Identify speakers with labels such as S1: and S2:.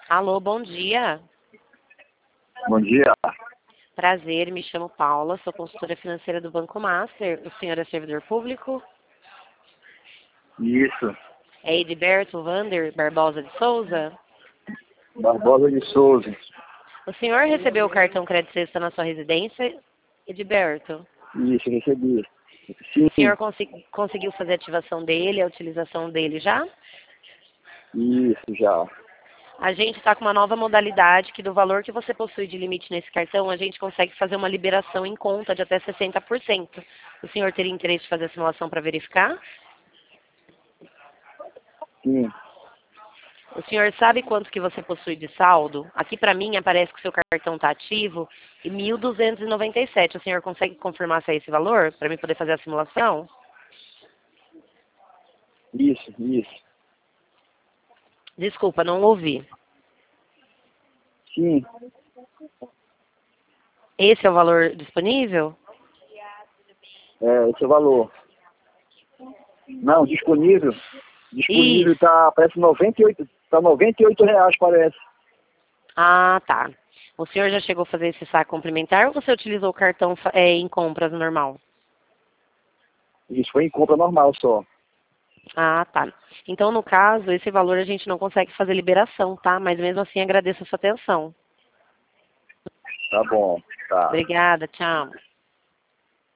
S1: Alô, bom dia.
S2: Bom dia.
S1: Prazer, me chamo Paula, sou consultora financeira do Banco Master. O senhor é servidor público?
S2: Isso.
S1: É Edberto Vander Barbosa de Souza?
S2: Barbosa de Souza.
S1: O senhor recebeu o cartão crédito sexta na sua residência, Edberto?
S2: Isso, recebi. Sim,
S1: O senhor conseguiu fazer a ativação dele, a utilização dele já?
S2: isso já.
S1: A gente está com uma nova modalidade que do valor que você possui de limite nesse cartão, a gente consegue fazer uma liberação em conta de até 60%. O senhor teria interesse de fazer a simulação para verificar?
S2: Sim.
S1: O senhor sabe quanto que você possui de saldo? Aqui para mim aparece que o seu cartão está ativo e 1.297. O senhor consegue confirmar se é esse valor para mim poder fazer a simulação?
S2: Isso.
S1: Desculpa, não ouvi.
S2: Sim.
S1: Esse é o valor disponível?
S2: Esse é o valor. Não, disponível. Disponível
S1: Isso.
S2: tá, parece 98. Tá R$ 98, parece.
S1: Ah, tá. O senhor já chegou a fazer esse saque complementar ou você utilizou o cartão em compras normal?
S2: Isso foi em compra normal só.
S1: Ah, tá. Então, no caso, esse valor a gente não consegue fazer liberação, tá? Mas mesmo assim agradeço a sua atenção.
S2: Tá bom. Tá.
S1: Obrigada, tchau.